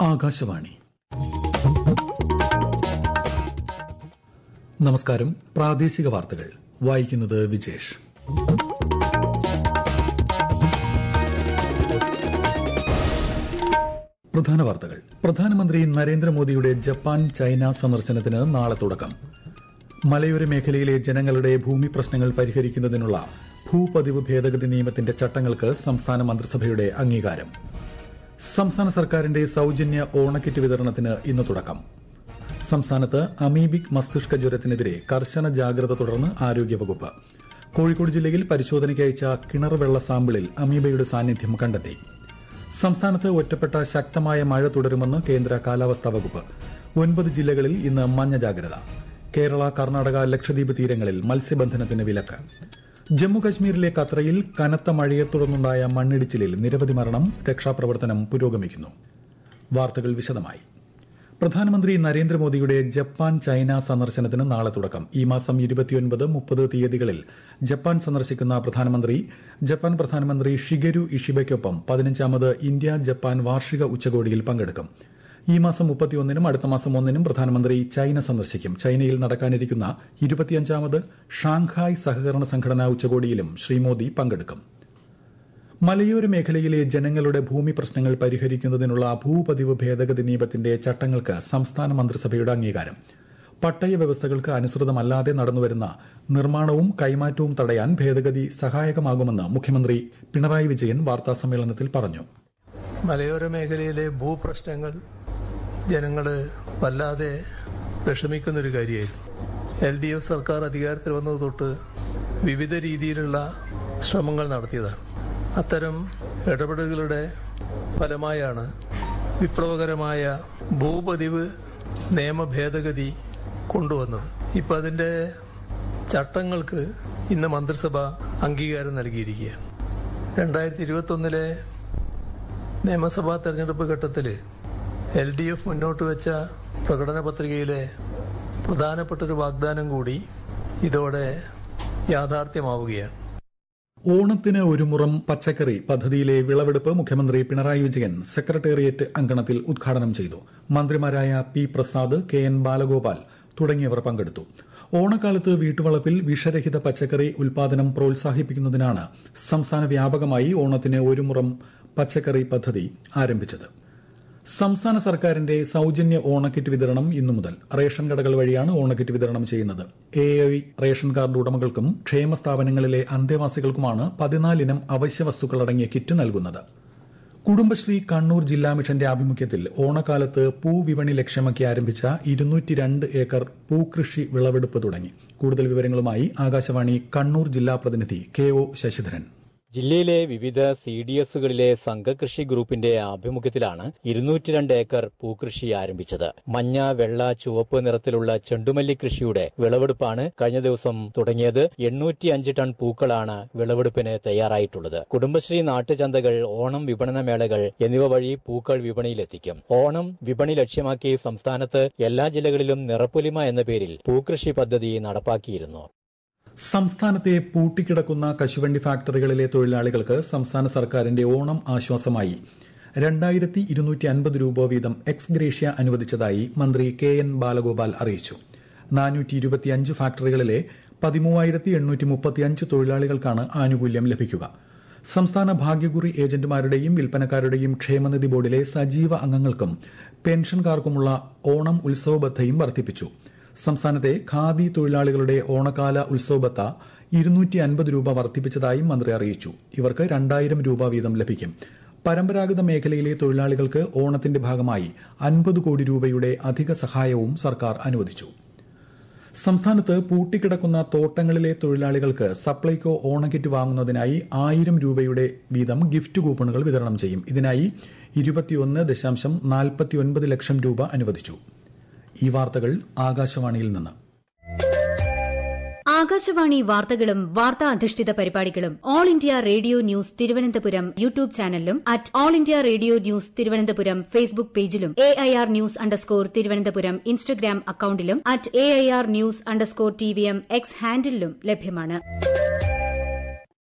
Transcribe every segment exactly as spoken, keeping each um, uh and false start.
ആകാശവാണി. നമസ്കാരം. പ്രാദേശിക വാർത്തകൾ വായിക്കുന്നത് വിജേഷ്. പ്രധാന വാർത്തകൾ. പ്രധാനമന്ത്രി നരേന്ദ്രമോദിയുടെ ജപ്പാൻ ചൈന സന്ദർശനത്തിന് നാളെ തുടക്കം. മലയോര മേഖലയിലെ ജനങ്ങളുടെ ഭൂമി പ്രശ്നങ്ങൾ പരിഹരിക്കുന്നതിനുള്ള ഭൂപതിവ് ഭേദഗതി നിയമത്തിന്റെ ചട്ടങ്ങൾക്ക് സംസ്ഥാന മന്ത്രിസഭയുടെ അംഗീകാരം. സംസ്ഥാന സർക്കാരിന്റെ സൌജന്യ ഓണക്കിറ്റ് വിതരണത്തിന് ഇന്ന് തുടക്കം. സംസ്ഥാനത്ത് അമീബിക് മസ്തിഷ്ക ജ്വരത്തിനെതിരെ കർശന ജാഗ്രത തുടർന്ന് ആരോഗ്യവകുപ്പ്. കോഴിക്കോട് ജില്ലയിൽ പരിശോധനയ്ക്ക് അയച്ച കിണർ വെള്ള സാമ്പിളിൽ അമീബയുടെ സാന്നിധ്യം കണ്ടെത്തി. സംസ്ഥാനത്ത് ഒറ്റപ്പെട്ട ശക്തമായ മഴ തുടരുമെന്ന് കേന്ദ്ര കാലാവസ്ഥാ വകുപ്പ്. ഒൻപത് ജില്ലകളിൽ ഇന്ന് മഞ്ഞ ജാഗ്രത. കേരള, കർണാടക, ലക്ഷദ്വീപ് തീരങ്ങളിൽ മത്സ്യബന്ധനത്തിന് വിലക്ക്. ജമ്മുകശ്മീരിലെ കത്രയിൽ കനത്ത മഴയെ തുടർന്നുണ്ടായ മണ്ണിടിച്ചിലിൽ നിരവധി മരണം. രക്ഷാപ്രവർത്തനം പുരോഗമിക്കുന്നു. വാർത്തകൾ വിശദമായി. പ്രധാനമന്ത്രി നരേന്ദ്രമോദിയുടെ ജപ്പാൻ ചൈന സന്ദർശനത്തിന് നാളെ തുടക്കം. ഈ മാസം ഇരുപത്തിയൊൻപത് മുപ്പത് തീയതികളിൽ ജപ്പാൻ സന്ദർശിക്കുന്ന പ്രധാനമന്ത്രി ജപ്പാൻ പ്രധാനമന്ത്രി ഷിഗരു ഇഷിബയ്ക്കൊപ്പം പതിനഞ്ചാമത് ഇന്ത്യ ജപ്പാൻ വാർഷിക ഉച്ചകോടിയിൽ പങ്കെടുക്കും. ഈ മാസം മുപ്പത്തിയൊന്നിനും അടുത്ത മാസം ഒന്നിനും പ്രധാനമന്ത്രി ചൈന സന്ദർശിക്കും. ചൈനയിൽ നടക്കാനിരിക്കുന്ന ഇരുപത്തിയഞ്ചാമത് ഷാങ്ഹായ് സഹകരണ സംഘടനാ ഉച്ചകോടിയിലും ശ്രീ മോദി പങ്കെടുക്കും. മലയോര മേഖലയിലെ ജനങ്ങളുടെ ഭൂമി പ്രശ്നങ്ങൾ പരിഹരിക്കുന്നതിനുള്ള ഭൂപതിവ് ഭേദഗതി നിയമത്തിന്റെ ചട്ടങ്ങൾക്ക് സംസ്ഥാന മന്ത്രിസഭയുടെ അംഗീകാരം. പട്ടയ വ്യവസ്ഥകൾക്ക് അനുസൃതമല്ലാതെ നടന്നുവരുന്ന നിർമ്മാണവും കൈമാറ്റവും തടയാൻ ഭേദഗതി സഹായകമാകുമെന്ന് മുഖ്യമന്ത്രി പിണറായി വിജയൻ വാർത്താസമ്മേളനത്തിൽ പറഞ്ഞു. മലയോര മേഖലയിലെ ഭൂപ്രശ്നങ്ങൾ ജനങ്ങള് വല്ലാതെ വിഷമിക്കുന്നൊരു കാര്യമായിരുന്നു. എൽ ഡി എഫ് സർക്കാർ അധികാരത്തിൽ വന്നത് തൊട്ട് വിവിധ രീതിയിലുള്ള ശ്രമങ്ങൾ നടത്തിയതാണ്. അത്തരം ഇടപെടലുകളുടെ ഫലമായാണ് വിപ്ലവകരമായ ഭൂപതിവ് നിയമ ഭേദഗതി കൊണ്ടുവന്നത്. ഇപ്പം അതിൻ്റെ ചട്ടങ്ങൾക്ക് ഇന്ന് മന്ത്രിസഭ അംഗീകാരം നൽകിയിരിക്കുകയാണ്. രണ്ടായിരത്തി ഇരുപത്തൊന്നിലെ നിയമസഭാ തെരഞ്ഞെടുപ്പ് ഘട്ടത്തിൽ എൽ ഡി എഫ് മുന്നോട്ട് വെച്ച പ്രകടന പത്രികയിലെ പ്രധാനപ്പെട്ടൊരു വാഗ്ദാനം കൂടി ഇതോടെ യാഥാർത്ഥ്യമാവുകയാണ്. ഓണത്തിന് ഒരു മുറം പച്ചക്കറി പദ്ധതിയിലെ വിളവെടുപ്പ് മുഖ്യമന്ത്രി പിണറായി വിജയൻ സെക്രട്ടേറിയറ്റ് അങ്കണത്തിൽ ഉദ്ഘാടനം ചെയ്തു. മന്ത്രിമാരായ P Prasad, K N Balagopal തുടങ്ങിയവർ പങ്കെടുത്തു. ഓണക്കാലത്ത് വീട്ടുവളപ്പിൽ വിഷരഹിത പച്ചക്കറി ഉൽപാദനം പ്രോത്സാഹിപ്പിക്കുന്നതിനാണ് സംസ്ഥാന വ്യാപകമായി ഓണത്തിന് ഒരു മുറം പച്ചക്കറി പദ്ധതി ആരംഭിച്ചത്. സംസ്ഥാന സർക്കാരിന്റെ സൌജന്യ ഓണക്കിറ്റ് വിതരണം ഇന്നു മുതൽ. റേഷൻ കടകൾ വഴിയാണ് ഓണക്കിറ്റ് വിതരണം ചെയ്യുന്നത്. എ ഐ റേഷൻ കാർഡ് ഉടമകൾക്കും ക്ഷേമ സ്ഥാപനങ്ങളിലെ അന്തേവാസികൾക്കുമാണ് പതിനാലിനം അവശ്യ വസ്തുക്കൾ അടങ്ങിയ കിറ്റ് നൽകുന്നത്. കുടുംബശ്രീ കണ്ണൂർ ജില്ലാ മിഷന്റെ ആഭിമുഖ്യത്തിൽ ഓണക്കാലത്ത് പൂവിപണി ലക്ഷ്യമാക്കി ആരംഭിച്ച ഇരുന്നൂറ്റി രണ്ട് ഏക്കർ പൂകൃഷി വിളവെടുപ്പ് തുടങ്ങി. കൂടുതൽ വിവരങ്ങളുമായി ആകാശവാണി കണ്ണൂർ ജില്ലാ പ്രതിനിധി കെ ഒ ശശിധരൻ. ജില്ലയിലെ വിവിധ സി ഡി എസുകളിലെ സംഘകൃഷി ഗ്രൂപ്പിന്റെ ആഭിമുഖ്യത്തിലാണ് ഇരുന്നൂറ്റി രണ്ട് ഏക്കർ പൂകൃഷി ആരംഭിച്ചത്. മഞ്ഞ, വെള്ള, ചുവപ്പ് നിറത്തിലുള്ള ചെണ്ടുമല്ലി കൃഷിയുടെ വിളവെടുപ്പാണ് കഴിഞ്ഞ ദിവസം തുടങ്ങിയത്. എണ്ണൂറ്റി അഞ്ച് ടൺ പൂക്കളാണ് വിളവെടുപ്പിന് തയ്യാറായിട്ടുള്ളത്. കുടുംബശ്രീ നാട്ടുചന്തകൾ, ഓണം വിപണന മേളകൾ എന്നിവ വഴി പൂക്കൾ വിപണിയിലെത്തിക്കും. ഓണം വിപണി ലക്ഷ്യമാക്കി സംസ്ഥാനത്ത് എല്ലാ ജില്ലകളിലും നിറപ്പൊലിമ എന്ന പേരിൽ പൂകൃഷി പദ്ധതി നടപ്പാക്കിയിരുന്നു. സംസ്ഥാനത്തെ പൂട്ടിക്കിടക്കുന്ന കശുവണ്ടി ഫാക്ടറികളിലെ തൊഴിലാളികൾക്ക് സംസ്ഥാന സർക്കാരിന്റെ ഓണം ആശ്വാസമായി രണ്ടായിരത്തി ഇരുന്നൂറ്റി അൻപത് രൂപ വീതം എക്സ് ഗ്രേഷ്യ അനുവദിച്ചതായി മന്ത്രി കെ എൻ ബാലഗോപാൽ അറിയിച്ചു. നാനൂറ്റി ഇരുപത്തിയഞ്ച് ഫാക്ടറികളിലെ പതിമൂവായിരത്തി എണ്ണൂറ്റി മുപ്പത്തിയഞ്ച് തൊഴിലാളികൾക്കാണ് ആനുകൂല്യം ലഭിക്കുക. സംസ്ഥാന ഭാഗ്യക്കുറി ഏജന്റുമാരുടെയും വിൽപ്പനക്കാരുടെയും ക്ഷേമനിധി ബോർഡിലെ സജീവ അംഗങ്ങൾക്കും പെൻഷൻകാർക്കുമുള്ള ഓണം ഉത്സവ ബത്തയും വർദ്ധിപ്പിച്ചു. സംസ്ഥാനത്തെ ഖാദി തൊഴിലാളികളുടെ ഓണക്കാല ഉത്സവ ബത്ത ഇരുന്നൂറ്റി അൻപത് രൂപ വർദ്ധിപ്പിച്ചതായും മന്ത്രി അറിയിച്ചു. ഇവർക്ക് രണ്ടായിരം രൂപ വീതം ലഭിക്കും. പരമ്പരാഗത മേഖലയിലെ തൊഴിലാളികൾക്ക് ഓണത്തിന്റെ ഭാഗമായി അൻപത് കോടി രൂപയുടെ അധിക സഹായവും സർക്കാർ അനുവദിച്ചു. സംസ്ഥാനത്ത് പൂട്ടിക്കിടക്കുന്ന തോട്ടങ്ങളിലെ തൊഴിലാളികൾക്ക് സപ്ലൈകോ ഓണക്കിറ്റ് വാങ്ങുന്നതിനായി ആയിരം രൂപയുടെ വീതം ഗിഫ്റ്റ് കൂപ്പണുകൾ വിതരണം ചെയ്യും. ഇതിനായി ഇരുപത്തിയൊന്ന് ദശാംശം നാൽപ്പത്തിയൊൻപത് ലക്ഷം രൂപ അനുവദിച്ചു. ഈ വാർത്തകൾ ആകാശവാണിയിൽ നിന്ന്. ആകാശവാണി വാർത്തകളും വാർത്താ അധിഷ്ഠിത പരിപാടികളും all India radio news Thiruvananthapuram YouTube ചാനലിലും at all India radio news Thiruvananthapuram Facebook പേജിലും A I R news underscore Thiruvananthapuram Instagram അക്കൌണ്ടിലും at A I R news underscore T V M X ഹാൻഡിലും ലഭ്യമാണ്.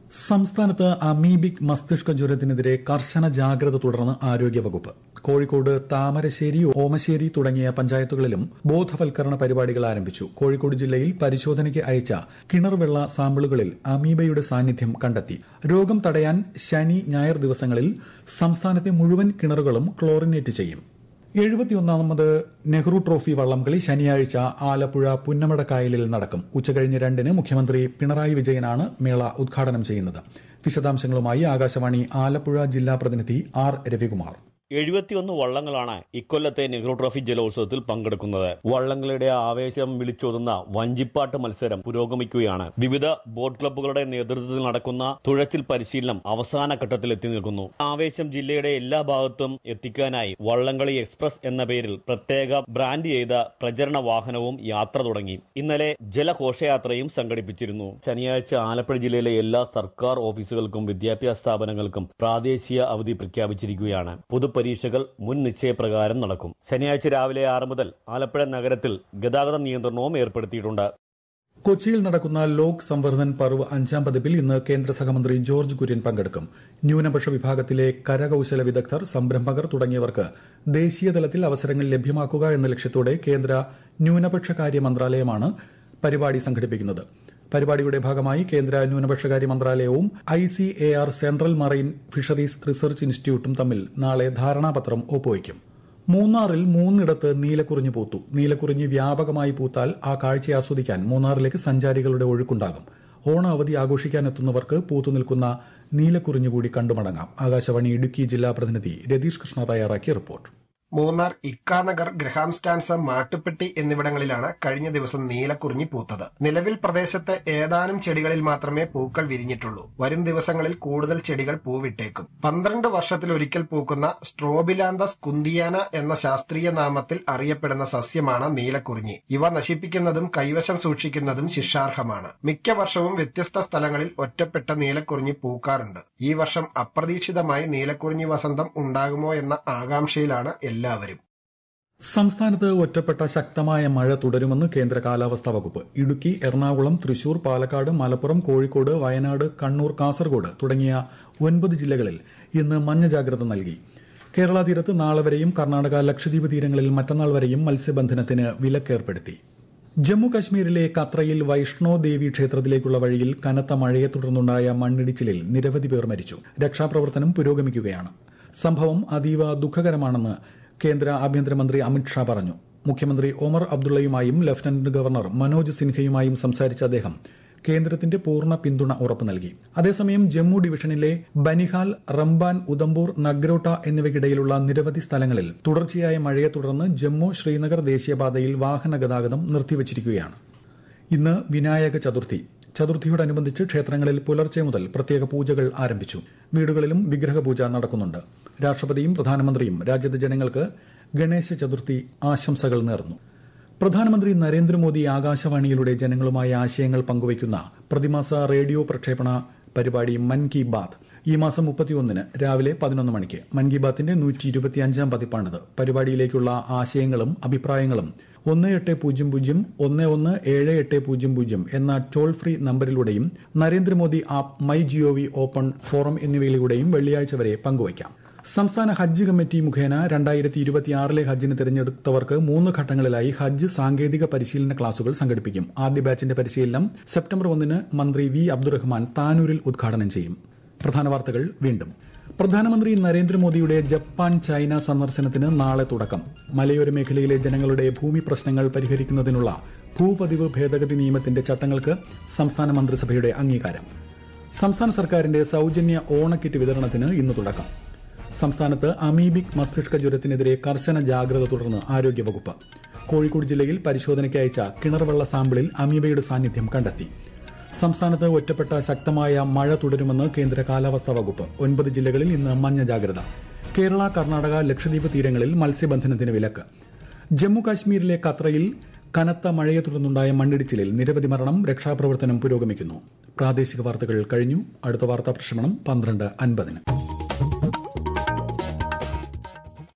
സംസ്ഥാനത്ത് അമീബിക് മസ്തിഷ്ക ജ്വരത്തിനെതിരെ കർശന ജാഗ്രത തുടർന്ന് ആരോഗ്യവകുപ്പ്. കോഴിക്കോട് താമരശ്ശേരി, ഓമശ്ശേരി തുടങ്ങിയ പഞ്ചായത്തുകളിലും ബോധവൽക്കരണ പരിപാടികൾ ആരംഭിച്ചു. കോഴിക്കോട് ജില്ലയിൽ പരിശോധനയ്ക്ക് അയച്ച കിണർവെള്ള സാമ്പിളുകളിൽ അമീബയുടെ സാന്നിധ്യം കണ്ടെത്തി. രോഗം തടയാൻ ശനി, ഞായർ ദിവസങ്ങളിൽ സംസ്ഥാനത്തെ മുഴുവൻ കിണറുകളും ക്ലോറിനേറ്റ് ചെയ്യും. എഴുപത്തിയൊന്നാമത് നെഹ്റു ട്രോഫി വള്ളംകളി ശനിയാഴ്ച ആലപ്പുഴ പുന്നമടക്കായലിൽ നടക്കും. ഉച്ചകഴിഞ്ഞ് രണ്ടിന് മുഖ്യമന്ത്രി പിണറായി വിജയനാണ് മേള ഉദ്ഘാടനം ചെയ്യുന്നത്. വിശദാംശങ്ങളുമായി ആകാശവാണി ആലപ്പുഴ ജില്ലാ പ്രതിനിധി ആർ രവികുമാർ. എഴുപത്തിയൊന്ന് വള്ളങ്ങളാണ് ഇക്കൊല്ലത്തെ നെഹ്റു ട്രോഫി ജലോത്സവത്തിൽ പങ്കെടുക്കുന്നത്. വള്ളങ്ങളുടെ ആവേശം വിളിച്ചോതുന്ന വഞ്ചിപ്പാട്ട് മത്സരം പുരോഗമിക്കുകയാണ്. വിവിധ ബോട്ട് ക്ലബ്ബുകളുടെ നേതൃത്വത്തിൽ നടക്കുന്ന തുഴച്ചിൽ പരിശീലനം അവസാന ഘട്ടത്തിൽ എത്തി നിൽക്കുന്നു. ആവേശം ജില്ലയുടെ എല്ലാ ഭാഗത്തും എത്തിക്കാനായി വള്ളംകളി എക്സ്പ്രസ് എന്ന പേരിൽ പ്രത്യേക ബ്രാൻഡ് ചെയ്ത പ്രചരണ വാഹനവും യാത്ര തുടങ്ങി. ഇന്നലെ ജലഘോഷയാത്രയും സംഘടിപ്പിച്ചിരുന്നു. ശനിയാഴ്ച ആലപ്പുഴ ജില്ലയിലെ എല്ലാ സർക്കാർ ഓഫീസുകൾക്കും വിദ്യാഭ്യാസ സ്ഥാപനങ്ങൾക്കും പ്രാദേശിക അവധി പ്രഖ്യാപിച്ചിരിക്കുകയാണ്. പൊതു പരീക്ഷകൾ മുൻ നിശ്ചയപ്രകാരം നടക്കും. ശനിയാഴ്ച രാവിലെ ആറ് മുതൽ ആലപ്പുഴ നഗരത്തിൽ ഗതാഗത നിയന്ത്രണവും ഏർപ്പെടുത്തിയിട്ടുണ്ട്. കൊച്ചിയിൽ നടക്കുന്ന ലോക് സംവർദ്ധൻ പർവ് അഞ്ചാം പതിപ്പിൽ ഇന്ന് കേന്ദ്ര സഹമന്ത്രി ജോർജ് കുര്യൻ പങ്കെടുക്കും. ന്യൂനപക്ഷ വിഭാഗത്തിലെ കരകൌശല വിദഗ്ധർ, സംരംഭകർ തുടങ്ങിയവർക്ക് ദേശീയ തലത്തിൽ അവസരങ്ങൾ ലഭ്യമാക്കുക എന്ന ലക്ഷ്യത്തോടെ കേന്ദ്ര ന്യൂനപക്ഷകാര്യ മന്ത്രാലയമാണ് പരിപാടി സംഘടിപ്പിക്കുന്നത്. പരിപാടിയുടെ ഭാഗമായി കേന്ദ്ര ന്യൂനപക്ഷകാര്യ മന്ത്രാലയവും I C A R central marine fisheries research ഇൻസ്റ്റിറ്റ്യൂട്ടും തമ്മിൽ നാളെ ധാരണാപത്രം ഒപ്പുവയ്ക്കും. മൂന്നാറിൽ മൂന്നിടത്ത് നീലക്കുറിഞ്ഞി പൂത്തു. നീലക്കുറിഞ്ഞി വ്യാപകമായി പൂത്താൽ ആ കാഴ്ച ആസ്വദിക്കാൻ മൂന്നാറിലേക്ക് സഞ്ചാരികളുടെ ഒഴുക്കുണ്ടാകും. ഓണ അവധി ആഘോഷിക്കാനെത്തുന്നവർക്ക് പൂത്തുനിൽക്കുന്ന നീലക്കുറിഞ്ഞി കൂടി കണ്ടുമടങ്ങാം. ആകാശവാണി ഇടുക്കി ജില്ലാ പ്രതിനിധി രതീഷ് കൃഷ്ണ തയ്യാറാക്കിയ റിപ്പോർട്ട്. മൂന്നാർ, ഇക്കാനഗർ, ഗ്രഹാം സ്റ്റാൻസ്, മാട്ടുപ്പെട്ടി എന്നിവിടങ്ങളിലാണ് കഴിഞ്ഞ ദിവസം നീലക്കുറിഞ്ഞി പൂത്തത്. നിലവിൽ പ്രദേശത്ത് ഏതാനും ചെടികളിൽ മാത്രമേ പൂക്കൾ വിരിഞ്ഞിട്ടുള്ളൂ. വരും ദിവസങ്ങളിൽ കൂടുതൽ ചെടികൾ പൂവിട്ടേക്കും. പന്ത്രണ്ട് വർഷത്തിലൊരിക്കൽ പൂക്കുന്ന സ്ട്രോബിലാന്തസ് കുന്തിയാന എന്ന ശാസ്ത്രീയ നാമത്തിൽ അറിയപ്പെടുന്ന സസ്യമാണ് നീലക്കുറിഞ്ഞി. ഇവ നശിപ്പിക്കുന്നതും കൈവശം സൂക്ഷിക്കുന്നതും ശിക്ഷാർഹമാണ്. മിക്ക വർഷവും വ്യത്യസ്ത സ്ഥലങ്ങളിൽ ഒറ്റപ്പെട്ട നീലക്കുറിഞ്ഞി പൂക്കാറുണ്ട്. ഈ വർഷം അപ്രതീക്ഷിതമായി നീലക്കുറിഞ്ഞി വസന്തം ഉണ്ടാകുമോ എന്ന ആകാംക്ഷയിലാണ് എല്ലാവരും. സംസ്ഥാനത്ത് ഒറ്റപ്പെട്ട ശക്തമായ മഴ തുടരുമെന്ന് കേന്ദ്ര കാലാവസ്ഥാ വകുപ്പ്. ഇടുക്കി, എറണാകുളം, തൃശൂർ, പാലക്കാട്, മലപ്പുറം, കോഴിക്കോട്, വയനാട്, കണ്ണൂർ, കാസർഗോഡ് തുടങ്ങിയ ഒൻപത് ജില്ലകളിൽ ഇന്ന് മഞ്ഞ ജാഗ്രത നൽകി. കേരള തീരത്ത് നാളെ വരെയും കർണാടക, ലക്ഷദ്വീപ് തീരങ്ങളിൽ മറ്റന്നാൾ വരെയും മത്സ്യബന്ധനത്തിന് വിലക്കേർപ്പെടുത്തി. ജമ്മു കശ്മീരിലെ കത്രയിൽ വൈഷ്ണോ ദേവി ക്ഷേത്രത്തിലേക്കുള്ള വഴിയിൽ കനത്ത മഴയെ തുടർന്നുണ്ടായ മണ്ണിടിച്ചിലിൽ നിരവധി പേർ മരിച്ചു. രക്ഷാപ്രവർത്തനം പുരോഗമിക്കുകയാണ്. സംഭവം അതീവ ദുഃഖകരമാണെന്ന് കേന്ദ്ര ആഭ്യന്തരമന്ത്രി അമിത്ഷാ പറഞ്ഞു. മുഖ്യമന്ത്രി ഒമർ അബ്ദുള്ളയുമായും ലഫ്റ്റനന്റ് ഗവർണർ മനോജ് സിൻഹയുമായും സംസാരിച്ച അദ്ദേഹം കേന്ദ്രത്തിന്റെ പൂർണ്ണ പിന്തുണ ഉറപ്പു നൽകി. അതേസമയം ജമ്മു ഡിവിഷനിലെ ബനിഹാൽ, റംബാൻ, ഉദംപൂർ, നഗ്രോട്ട എന്നിവയ്ക്കിടയിലുള്ള നിരവധി സ്ഥലങ്ങളിൽ തുടർച്ചയായ മഴയെ തുടർന്ന് ജമ്മു ശ്രീനഗർ ദേശീയപാതയിൽ വാഹന ഗതാഗതം നിർത്തിവച്ചിരിക്കുകയാണ്. ഇന്ന് വിനായക ചതുർത്ഥി. ചതുർത്ഥിയോടനുബന്ധിച്ച് ക്ഷേത്രങ്ങളിൽ പുലർച്ചെ മുതൽ പ്രത്യേക പൂജകൾ ആരംഭിച്ചു. വീടുകളിലും വിഗ്രഹപൂജ നടക്കുന്നുണ്ട്. രാഷ്ട്രപതിയും പ്രധാനമന്ത്രിയും രാജ്യത്തെ ജനങ്ങൾക്ക് ഗണേശ ചതുർത്ഥി ആശംസകൾ നേർന്നു. പ്രധാനമന്ത്രി നരേന്ദ്രമോദി ആകാശവാണിയിലൂടെ ജനങ്ങളുമായി ആശയങ്ങൾ പങ്കുവയ്ക്കുന്ന പ്രതിമാസ റേഡിയോ പ്രക്ഷേപണ പരിപാടി മൻ കി ബാത് ഈ മാസം മുപ്പത്തിയൊന്നിന് രാവിലെ പതിനൊന്ന് മണിക്ക്. മൻ കി ബാത്തിന്റെ നൂറ്റി ഇരുപത്തിയഞ്ചാം പതിപ്പാണിത്. പരിപാടിയിലേക്കുള്ള ആശയങ്ങളും അഭിപ്രായങ്ങളും ഒന്ന് എട്ട് പൂജ്യം പൂജ്യം ഒന്ന് ഒന്ന് ഏഴ് എട്ട് പൂജ്യം പൂജ്യം എന്ന ടോൾ ഫ്രീ നമ്പരിലൂടെയും Narendra Modi app, my G O V open forum എന്നിവയിലൂടെയും വെള്ളിയാഴ്ച വരെ പങ്കുവയ്ക്കാം. സംസ്ഥാന ഹജ്ജ് കമ്മിറ്റി മുഖേന രണ്ടായിരത്തി ഇരുപത്തിയാറിലെ ഹജ്ജിന് തിരഞ്ഞെടുത്തവർക്ക് മൂന്ന് ഘട്ടങ്ങളിലായി ഹജ്ജ് സാങ്കേതിക പരിശീലന ക്ലാസുകൾ സംഘടിപ്പിക്കും. ആദ്യ ബാച്ചിന്റെ പരിശീലനം സെപ്റ്റംബർ ഒന്നിന് മന്ത്രി വി അബ്ദുറഹ്മാൻ താനൂരിൽ ഉദ്ഘാടനം ചെയ്യും. പ്രധാന വാർത്തകൾ വീണ്ടും. പ്രധാനമന്ത്രി നരേന്ദ്രമോദിയുടെ ജപ്പാൻ, ചൈന സന്ദർശനത്തിന് നാളെ തുടക്കം. മലയോര മേഖലയിലെ ജനങ്ങളുടെ ഭൂമി പ്രശ്നങ്ങൾ പരിഹരിക്കുന്നതിനുള്ള ഭൂപതിവ് ഭേദഗതി നിയമത്തിന്റെ ചട്ടങ്ങൾക്ക് സംസ്ഥാന മന്ത്രിസഭയുടെ അംഗീകാരം. സംസ്ഥാന സർക്കാരിന്റെ സൌജന്യ ഓണക്കിറ്റ് വിതരണത്തിന് ഇന്ന് തുടക്കം. സംസ്ഥാനത്ത് അമീബിക് മസ്തിഷ്ക ജ്വരത്തിനെതിരെ കർശന ജാഗ്രത തുടർന്ന് ആരോഗ്യവകുപ്പ്. കോഴിക്കോട് ജില്ലയിൽ പരിശോധനയ്ക്ക് അയച്ച കിണർവെള്ള സാമ്പിളിൽ അമീബയുടെ സാന്നിധ്യം കണ്ടെത്തി. സംസ്ഥാനത്ത് ഒറ്റപ്പെട്ട ശക്തമായ മഴ തുടരുമെന്ന് കേന്ദ്ര കാലാവസ്ഥാ വകുപ്പ്. ഒൻപത് ജില്ലകളിൽ ഇന്ന് മഞ്ഞ ജാഗ്രത. കേരള, കർണാടക, ലക്ഷദ്വീപ് തീരങ്ങളിൽ മത്സ്യബന്ധനത്തിന് വിലക്ക്. ജമ്മു കാശ്മീരിലെ കത്രയിൽ കനത്ത മഴയെ തുടർന്നുണ്ടായ മണ്ണിടിച്ചിലിൽ നിരവധി മരണം. രക്ഷാപ്രവർത്തനം പുരോഗമിക്കുന്നു. പ്രാദേശിക വാർത്തകൾ കഴിഞ്ഞു. അടുത്ത വാർത്താ പ്രക്ഷേപണം പന്ത്രണ്ട് അൻപതിന്.